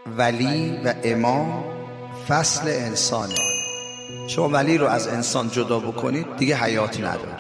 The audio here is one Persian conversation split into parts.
ولی و امام فصل انسانه. شما ولی رو از انسان جدا بکنید دیگه حیات نداره.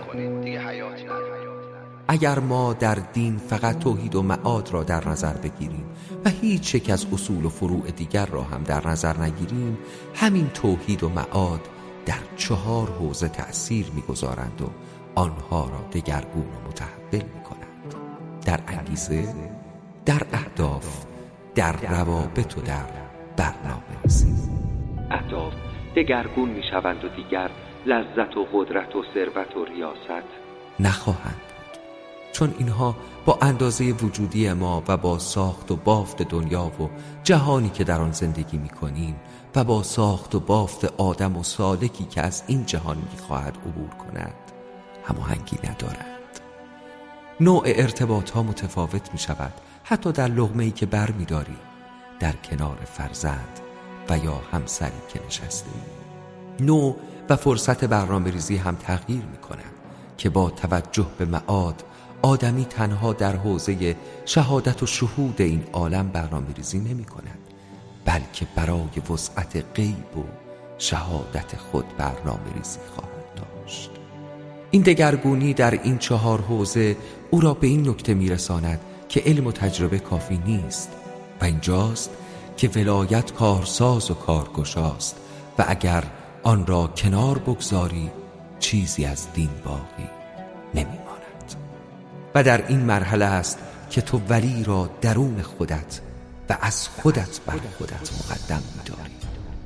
اگر ما در دین فقط توحید و معاد را در نظر بگیریم و هیچ یک از اصول و فروع دیگر را هم در نظر نگیریم، همین توحید و معاد در 4 حوزه تأثیر می‌گذارند و آنها را دگرگون و متحول می‌کنند: در انگیزه، در اهداف، در روابط و در برنامه‌ریزی. اهداف دگرگون می‌شوند و دیگر لذت و قدرت و ثروت و ریاست نخواهند بود، چون اینها با اندازه وجودی ما و با ساخت و بافت دنیا و جهانی که در آن زندگی می‌کنیم و با ساخت و بافت آدم و سالکی که از این جهان می‌خواهد عبور کند هماهنگی ندارند. نوع ارتباط ها متفاوت می‌شود، حتی در لقمه‌ای که بر می‌داریم، در کنار فرزند و یا همسری که نشسته‌ایم. نوع و فرصت برنامه‌ریزی هم تغییر می‌کند که با توجه به معاد آدمی تنها در حوزه شهادت و شهود این عالم برنامه‌ریزی نمی‌کند، بلکه برای وسعت غیب و شهادت خود برنامه‌ریزی خواهد داشت. این دگرگونی در این 4 حوزه او را به این نکته می‌رساند که علم و تجربه کافی نیست و اینجاست که ولایت کارساز و کارگشاست و اگر آن را کنار بگذاری چیزی از دین باقی نمی‌ماند. و در این مرحله است که تو ولی را درون خودت و از خودت بر خودت مقدم می‌داری.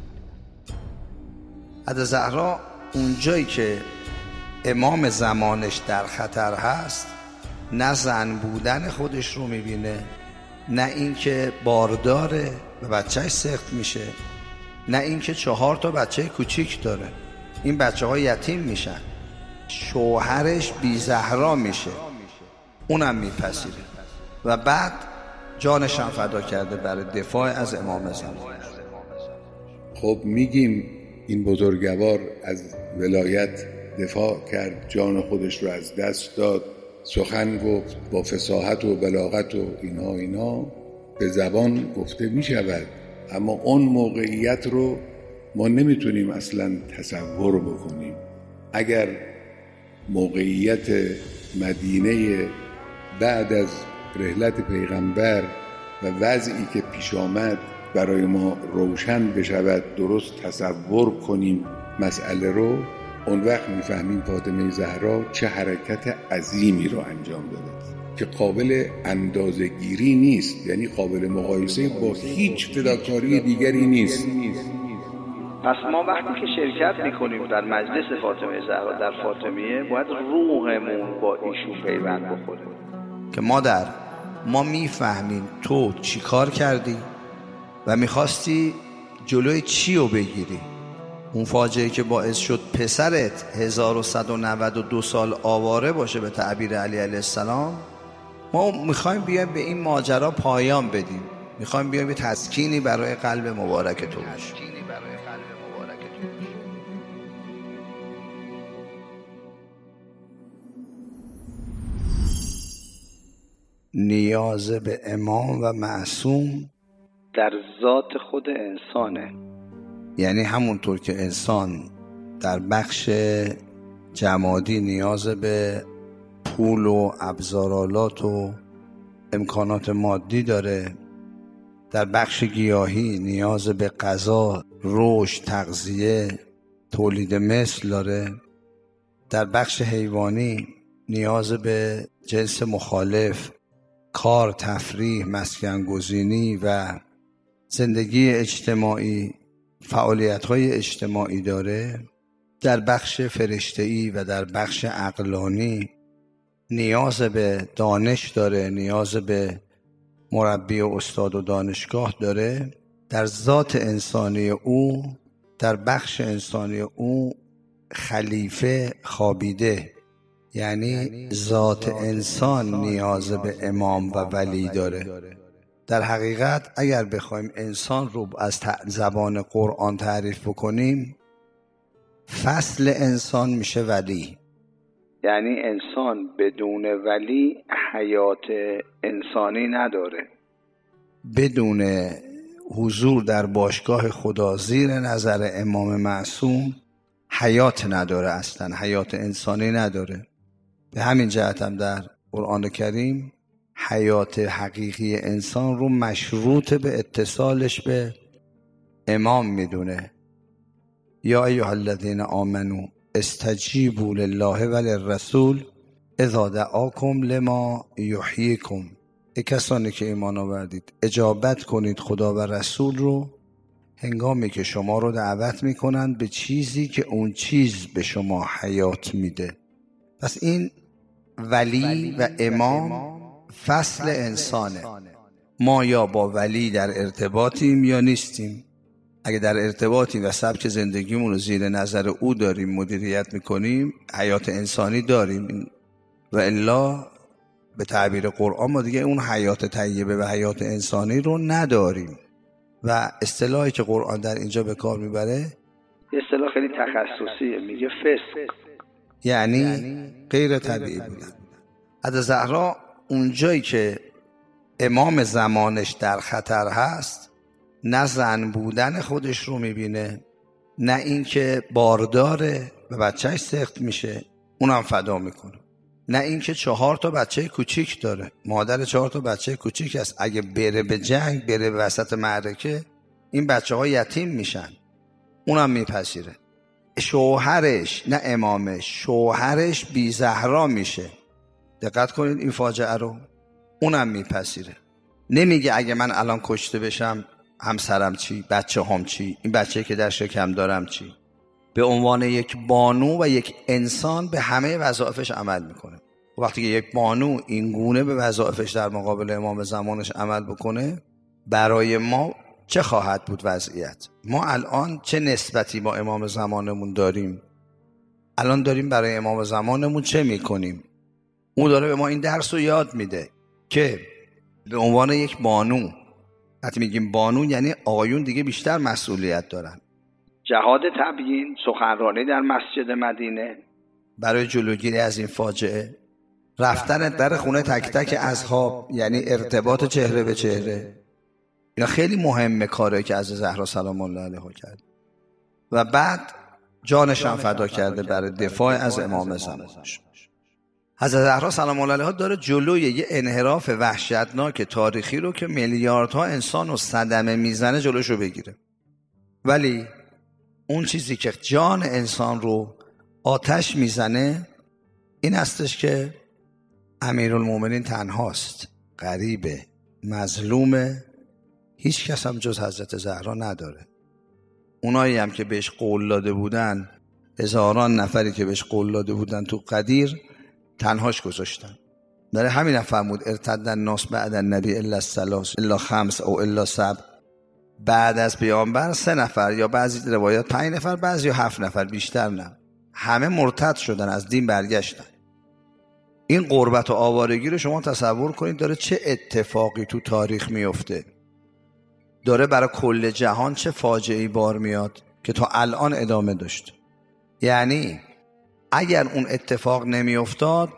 حضرت زهرا اونجایی که امام زمانش در خطر هست، نه زن بودن خودش رو می‌بینه، نه اینکه بارداره و بچهش سخت میشه، نه اینکه 4 تا بچه کوچیک داره، این بچه‌ها یتیم میشن، شوهرش بی زهرا میشه، اونم میپذیره و بعد جانش هم فدا کرده برای دفاع از امام زمان. خب میگیم این بزرگوار از ولایت دفاع کرد، جان خودش رو از دست داد، سخن گفت با فصاحت و بلاغت و اینا به زبان گفته می شود، اما اون موقعیت رو ما نمیتونیم اصلا تصور بکنیم. اگر موقعیت مدینه بعد از رحلت پیغمبر و وضعی که پیش آمد برای ما روشن بشود، درست تصور کنیم مسئله رو، اون وقت میفهمیم فاطمه زهرا چه حرکت عظیمی رو انجام داده که قابل اندازه‌گیری نیست، یعنی قابل مقایسه با هیچ فداکاری دیگری نیست. پس ما وقتی که شرکت میکنیم در مجلس فاطمه زهرا در فاطمیه، باید روحمون با ایشون پیوند بخوره که مادر، ما میفهمیم تو چی کار کردی و میخواستی جلوی چی رو بگیری. اون فاجعه که باعث شد پسرت 1192 سال آواره باشه به تعبیر علی علیه السلام، ما میخوایم بیایم به این ماجرا پایان بدیم، میخوایم بیایم به تسکینی برای قلب مبارک تو بشه. نیاز به امام و معصوم در ذات خود انسانه، یعنی همونطور که انسان در بخش جمادی نیاز به پول و ابزارالات و امکانات مادی داره، در بخش گیاهی نیاز به غذا، رشد، تغذیه، تولید مثل داره، در بخش حیوانی نیاز به جنس مخالف، کار، تفریح، مسکن گزینی و زندگی اجتماعی، فعالیت‌های اجتماعی داره، در بخش فرشته‌ای و در بخش عقلانی نیاز به دانش داره، نیاز به مربی و استاد و دانشگاه داره. در ذات انسانی او، در بخش انسانی او خلیفه خوابیده، یعنی ذات انسان نیاز به امام و ولی داره. در حقیقت اگر بخوایم انسان رو از زبان قرآن تعریف بکنیم، فصل انسان میشه ولی، یعنی انسان بدون ولی حیات انسانی نداره. بدون حضور در باشگاه خدا زیر نظر امام معصوم حیات نداره، اصلا حیات انسانی نداره. به همین جهت هم در قرآن کریم حیات حقیقی انسان رو مشروط به اتصالش به امام میدونه. یا ایها الذین آمنوا استجیبوا لله وللرسول اذا دعاکم لما یحییکم. ای کسانی که ایمان آوردید اجابت کنید خدا و رسول رو هنگامی که شما رو دعوت میکنند به چیزی که اون چیز به شما حیات میده. پس این ولی و امام فصل انسانه. ما یا با ولی در ارتباطیم یا نیستیم. اگه در ارتباطیم و سبک زندگیمون رو زیر نظر او داریم مدیریت میکنیم حیات انسانی داریم، و الا به تعبیر قرآن ما دیگه اون حیات طیبه و حیات انسانی رو نداریم. و اصطلاحی که قرآن در اینجا به کار میبره اصطلاح خیلی تخصصیه، میگه فسق، یعنی غیر طبیعی بودن. حضرت زهرا اونجایی که امام زمانش در خطر هست نه زن بودن خودش رو میبینه، نه اینکه بارداره و بچهش سخت میشه اونم فدا میکنه، نه اینکه 4 بچه کوچیک داره، مادر 4 بچه کوچیک است، اگه بره به جنگ، بره به وسط معرکه این بچه ها یتیم میشن، اونم میپذیره. شوهرش، نه امامش، شوهرش بی زهرا میشه. دقت کنید این فاجعه رو، اونم میپذیره. نمیگه اگه من الان کشته بشم همسرم چی، بچه هم چی، این بچه که در شکم دارم چی. به عنوان یک بانو و یک انسان به همه وظایفش عمل میکنه. وقتی که یک بانو این گونه به وظایفش در مقابل امام زمانش عمل بکنه، برای ما چه خواهد بود وضعیت؟ ما الان چه نسبتی با امام زمانمون داریم؟ الان داریم برای امام زمانمون چه میکنیم؟ او داره به ما این درس رو یاد میده که به عنوان یک بانو، وقتی میگیم بانو یعنی آقایون دیگه بیشتر مسئولیت دارن. جهاد تبیین، سخنرانی در مسجد مدینه برای جلوگیری از این فاجعه، رفتن در خونه تک تک اصحاب، یعنی ارتباط چهره به چهره، اینا خیلی مهمه کاره که از زهرا سلام الله علیها کرد. و بعد جانش هم فدا کرده برای دفاع از امام زمانش. حضرت زهرا سلام الله علیها داره جلوی یه انحراف وحشتناک تاریخی رو که میلیاردها انسان رو صدمه میزنه جلوشو بگیره. ولی اون چیزی که جان انسان رو آتش میزنه این هستش که امیرالمومنین تنهاست، غریبه، مظلومه، هیچ کس هم جز حضرت زهرا نداره. اونایی هم که بهش قول داده بودن، هزاران نفری که بهش قول داده بودن تو قدیر، تنهاش گذاشتن. برای همین هم فرمود ارتد الناس بعد النبی الا الثلاث الا 5 او الا 7. بعد از پیامبر 3 نفر یا بعضی روایات 5 نفر، بعضی 7 نفر، بیشتر نه، همه مرتد شدن، از دین برگشتن. این غربت و آوارگی رو شما تصور کنید داره چه اتفاقی تو تاریخ میفته، داره برای کل جهان چه فاجعه‌ای بار میاد که تا الان ادامه داشت. یعنی اگر اون اتفاق نمیافتاد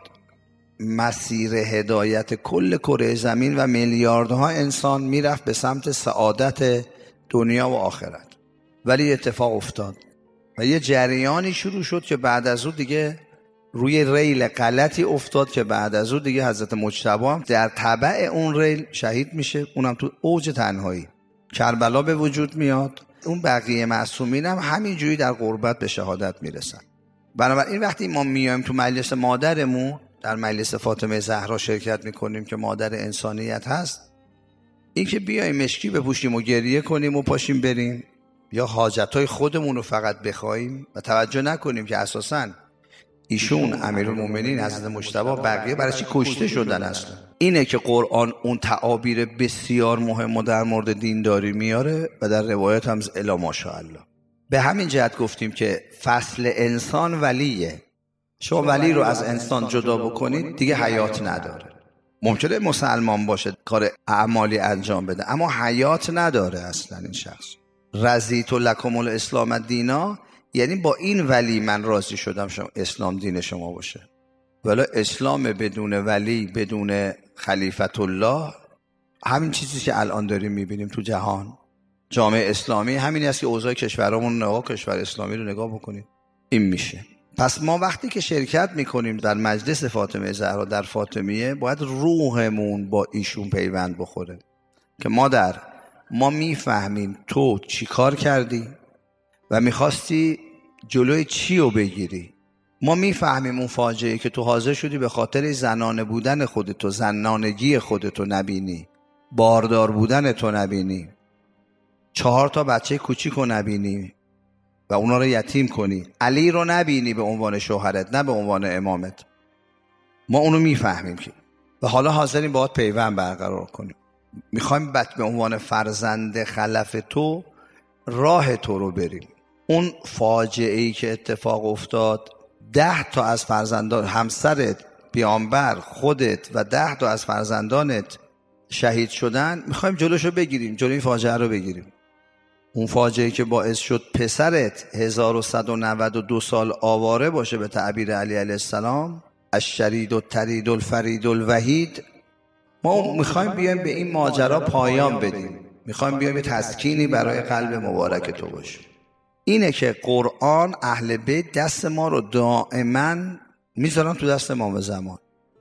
مسیر هدایت کل کره زمین و میلیاردها انسان میرفت به سمت سعادت دنیا و آخرت. ولی اتفاق افتاد و یه جریانی شروع شد که بعد از اون دیگه روی ریل غلطی افتاد که بعد از اون دیگه حضرت مجتبی هم در تبع اون ریل شهید میشه، اونم تو اوج تنهایی. کربلا به وجود میاد، اون بقیه معصومین هم همینجوری در غربت به شهادت میرسن. بنابراین وقتی ما میایم تو مجلس مادرمون، در مجلس فاطمه زهرا شرکت میکنیم که مادر انسانیت هست، این که بیایم مشکی بپوشیم و گریه کنیم و پاشیم بریم، یا حاجتهای خودمون رو فقط بخوایم و توجه نکنیم که اساساً ایشون امیرالمومنین حضرت مجتبی بقیه برای چی کشته شدن اصلا. اینه که قرآن اون تعابیر بسیار مهم و در مورد دینداری میاره و در روایت هم الا ماشاءالله. به همین جهت گفتیم که فصل انسان ولیه. شما ولی رو از انسان جدا بکنید دیگه حیات نداره. ممکنه مسلمان باشه، کار اعمالی انجام بده، اما حیات نداره اصلا این شخص. رضیت لکم الاسلام دینا، یعنی با این ولی من راضی شدم شما اسلام دین شما باشه. ولی اسلام بدون ولی، بدون خلیفت الله، همین چیزی که الان داریم میبینیم تو جهان. جامعه اسلامی همین است که اوضاع کشورمون نگاه، کشور اسلامی رو نگاه بکنید این میشه. پس ما وقتی که شرکت میکنیم در مجلس فاطمه زهرا در فاطمیه، باید روحمون با ایشون پیوند بخوره که مادر ما میفهمیم تو چی کار کردی و میخواستی جلوی چی رو بگیری. ما میفهمیم اون فاجعه که تو حاضر شدی به خاطر زنانه بودن خودتو، زنانگی خودتو نبینی، باردار بودن تو نبینی، 4 بچه کوچیکو نبینی و اونا رو یتیم کنی، علی رو نبینی به عنوان شوهرت نه به عنوان امامت. ما اونو میفهمیم که و حالا حاضریم باهات پیوند برقرار کنیم. میخوایم به عنوان فرزند خلف تو راه تو رو بریم. اون فاجعه‌ای که اتفاق افتاد، 10 از فرزندان همسرت، پیامبر، خودت و 10 از فرزندانت شهید شدن، میخوایم جلوشو بگیریم، جلوی این فاجعه رو بگیریم. اون فاجعه‌ای که باعث شد پسرت 1192 سال آواره باشه به تعبیر علی علیه السلام، الشرید الطرید الفرید الوحید، ما میخوایم بیایم به این ماجرا پایان بدیم، میخوایم بیایم به تسکینی برای قلب مبارک تو باشه. اینه که قرآن اهل بیت دست ما رو دائما میذارن تو دست امام زمان.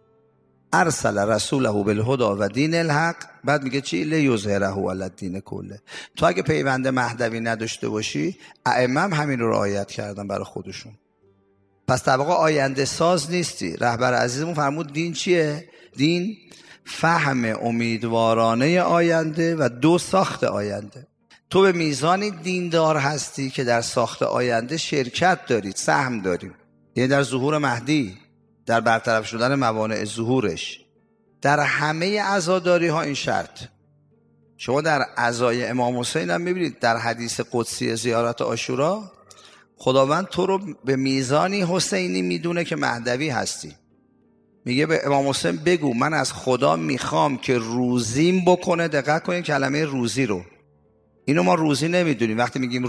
ارسل رسوله بالهدی و دین الحق، بعد میگه چی؟ لیظهره علی الدین کله. تو اگه پیوند مهدوی نداشته باشی، ائمه همین رو رعایت کردن برای خودشون. پس طبقه آینده ساز نیستی. رهبر عزیزمون فرمود دین چیه؟ دین فهم امیدوارانه آینده و 2 ساخت آینده. تو به میزانی دیندار هستی که در ساخت آینده شرکت دارید، سهم دارید. یعنی در ظهور مهدی، در برطرف شدن موانع ظهورش، در همه عزاداری ها این شرط. شما در عزای امام حسین هم میبینید در حدیث قدسی زیارت عاشورا، خداوند تو رو به میزانی حسینی میدونه که مهدوی هستی. میگه به امام حسین بگو من از خدا میخوام که روزیم بکنه. دقت کنید کلمه روزی رو، اینو ما روزی نمیدونیم. وقتی میگیم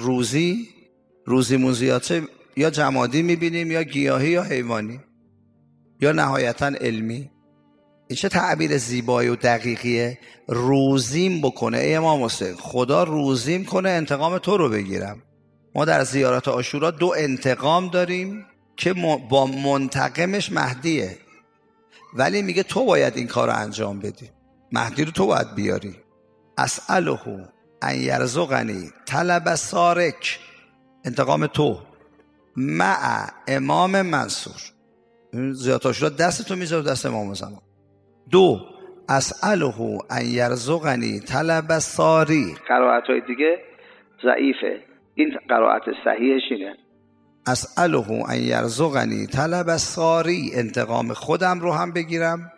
روزیمون زیاده، یا جمادی میبینیم یا گیاهی یا حیوانی یا نهایتا علمی. این چه تعبیر زیبایی و دقیقیه. روزیم بکنه. ای امام حسین خدا روزیم کنه انتقام تو رو بگیرم. ما در زیارت عاشورا 2 انتقام داریم که با منتقمش مهدیه، ولی میگه تو باید این کار رو انجام بدی، مهدی رو تو باید بیاری. اسأله ان یرزقنی طلب سارک، انتقام تو، مع امام منصور. زیارت عاشورا دست تو میذاره دست امام زمان. 2 اسأله ان یرزقنی طلب ساری. قرائت‌های دیگه ضعیفه، این قرائت صحیحش اینه. اسأله ان یرزقنی طلب ساری، انتقام خودم رو هم بگیرم،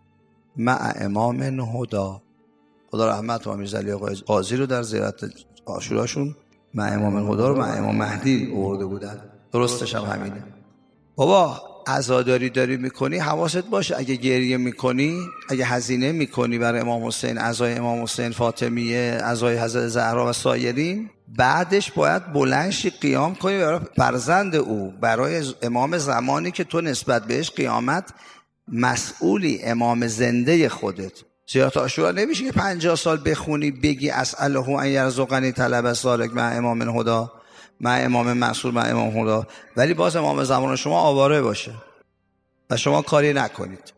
مع امام هدا. خدا رحمت و امیرعلی قاضی رو در زیارت عاشوراشون مع امام هدا رو مع امام مهدی آورده بودن. درستش هم همینه. بابا عزاداری داری میکنی حواست باشه، اگه گریه میکنی، اگه هزینه میکنی برای امام حسین، عزای امام حسین فاطمیه، عزای حضرت زهرا و سایرین، بعدش باید بلندشی قیام کنی برای فرزند او، برای امام زمانی که تو نسبت بهش قیامت مسئولی، امام زنده خودت. زیارت عاشورا نمیشه که 50 سال بخونی بگی اسأله ان یرزقنی طلب سارک مع امام هدا، مع امام منصور، مع امام هدا، ولی باز امام زمان شما آواره باشه و شما کاری نکنید.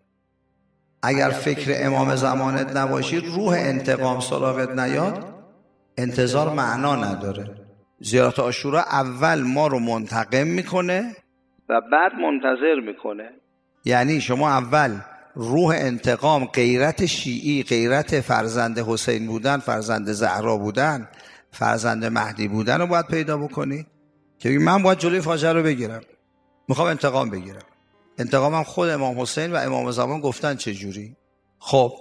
اگر فکر امام زمانت نباشید، روح انتقام سراغت نیاد، انتظار معنا نداره. زیارت عاشورا اول ما رو منتقم میکنه و بعد منتظر میکنه. یعنی شما اول روح انتقام، غیرت شیعی، غیرت فرزند حسین بودن، فرزند زهرا بودن، فرزند مهدی بودن رو باید پیدا بکنی که من باید جلوی فاجعه رو بگیرم، میخوام انتقام بگیرم. انتقامم خود امام حسین و امام زمان گفتن چه جوری. خب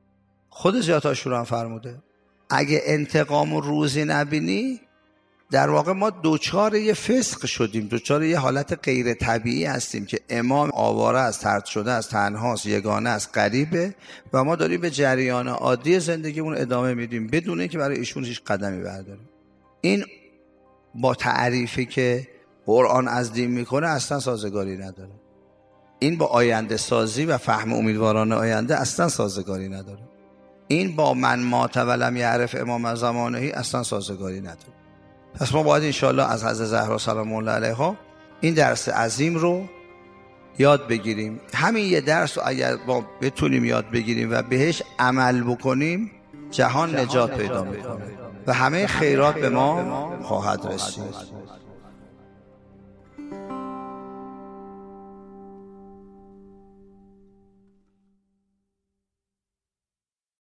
خود زیارت عاشورا هم فرموده اگه انتقام روزی نبینی، در واقع ما دوچار یه فسق شدیم، دوچار یه حالت غیر طبیعی هستیم که امام آواره است، طرد شده است، تنهاست، یگانه است، غریبه و ما داریم به جریان عادی زندگیمون ادامه میدیم بدون اینکه برای ایشون هیچ قدمی برداریم. این با تعریفی که قرآن از دین میکنه اصلا سازگاری نداره. این با آینده سازی و فهم امیدوارانه آینده اصلا سازگاری نداره. این با من مات ولم یعرف امام زمانهی اصلا سازگاری نداره. پس ما باید انشاءالله از حضرت زهرا سلام الله علیها این درس عظیم رو یاد بگیریم. همین یه درس رو اگر ما بتونیم یاد بگیریم و بهش عمل بکنیم، جهان نجات پیدا میکنه و همه خیرات به ما خواهد رسید.